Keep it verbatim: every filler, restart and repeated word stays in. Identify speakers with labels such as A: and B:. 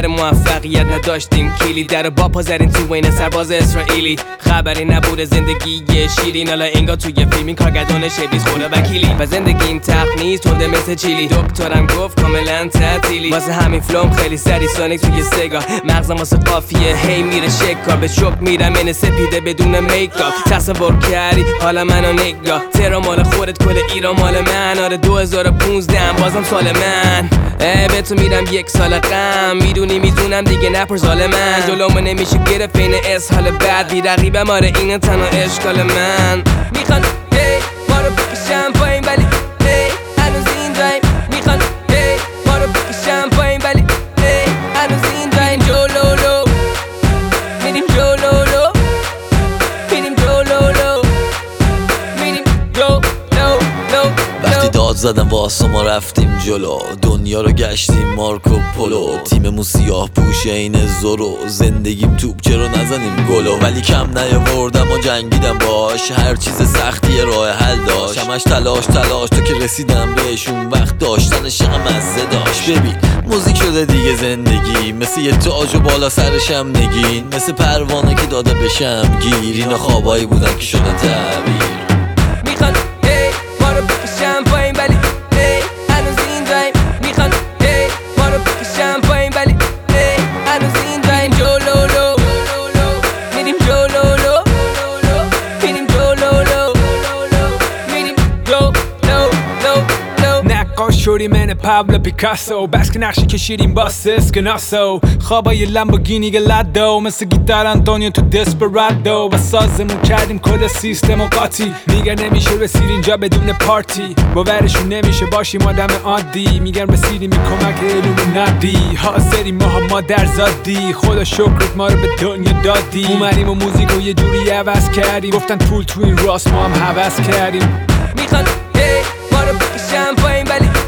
A: در موفقیت نداشتیم کلی در با پا زدیم تو این سرباز اسرائیلی خبری نبوده زندگی شیرین حالا انگار توی فیلمی کارگردان شبیز خدا وکیلی و زندگی این تخت نیست تنده مثل چیلی دکترم گفت کاملا تعطیلی واسه همین فلوم خیلی سری سانیک توی سگار مغزم واسه قافیه هی میره شکار به شک میرم این سپیده بدون میکاپ تصور کردی حالا منو نگاه ترا مال خودت کل ایران مال من آره دو هزار و پونزده بازم سال من ای به تو میرم یک سال غم میدونی میدونم دیگه نپر زال من جلومو نمیشه گرفت این اسهال بعد بی رقیبم آره این تنها اشکال من میخوان هی ما رو بکشم پایین ولی هی هنوز این دایم میخوان هی ما رو بکشم پایین ولی هی هنوز این دایم جلولو میریم جلولو میریم جلولو میریم جلولو
B: وقتی داد زدم واسه ما رفتیم جلو دنیا رو گشتیم مارکو پولو تیممون سیاه پوشه این زورو زندگیم توپ چرا نزنیم گلو ولی کم نیاوردم و جنگیدم باش هر چیز سختی راه حل داشت همش تلاش تلاش تا که رسیدم بهشون وقت داشتن عشق مزه داشت ببین موزیک شده دیگه زندگی مثل یه تاج و بالا سرشم نگین مثل پروانه که داده بشم گیر اینا خوابایی بودن که شده تعبیر
A: میخوان هی ما رو بکشم پایین ولی هی هنوز این دایم میخوان هی ما رو بکشم پایین ولی هی هنوز این دایم جلولو میریم جلولو میریم جلولو میریم جلولو
C: نقاش شدی من پابلو پیکاسو بس که نقشی کشیدیم با اسکناسو خوابای لامبورگینی گلادو مثل گیتار آنتونیو تو دسپرادو و سازمون کردیم کل سیستم و قاطی میگن نمیشه رسید اینجا بدون پارتی باورشون نمیشه باشیم آدم عادی میگن رسیدیم این کمک ایلومیناتی حاضریم ما هم مادر زادی خدا شکرت ما رو به دنیا دادی اومدیم و موزیکو یه جوری عوض کردیم گفتن پول تو این راست ما هم حوض کردیم
A: میخوان هی ما رو بکشم پایین ولی